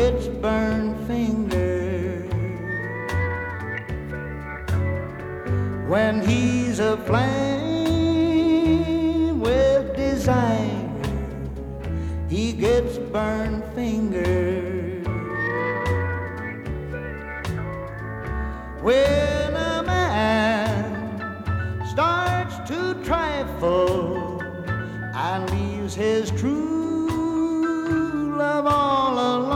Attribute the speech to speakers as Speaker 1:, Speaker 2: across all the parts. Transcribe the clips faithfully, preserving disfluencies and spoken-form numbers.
Speaker 1: gets burned fingers. When he's aflame with desire, he gets burned fingers. When a man starts to trifle and leaves his true love all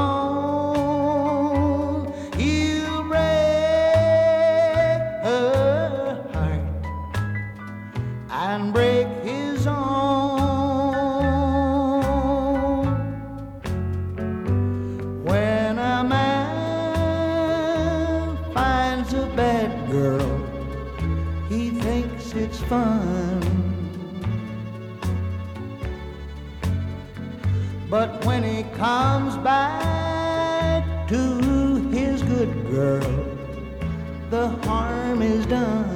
Speaker 1: alone, he'll break her heart and break his own. When a man finds a bad girl, he thinks it's fun. But when he comes back to his good girl, the harm is done.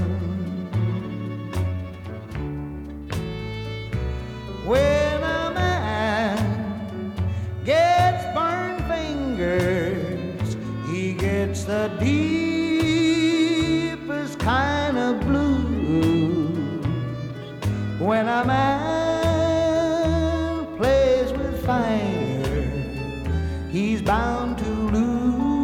Speaker 1: When a man gets burned fingers, he gets the deepest kind of blues. When a man plays with fire, he's bound to lose.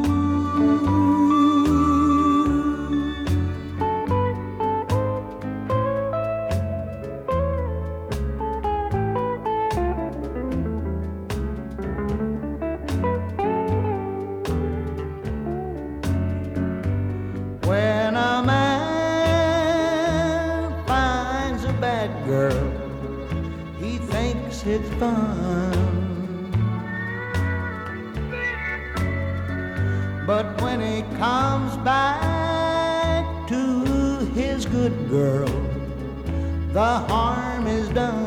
Speaker 1: When a man finds a bad girl, he thinks it's fun. But when he comes back to his good girl, the harm is done.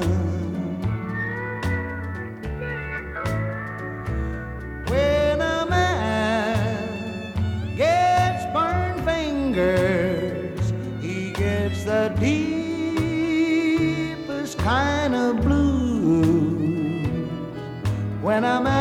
Speaker 1: When a man gets burned fingers, he gets the deepest kind of blues. When a man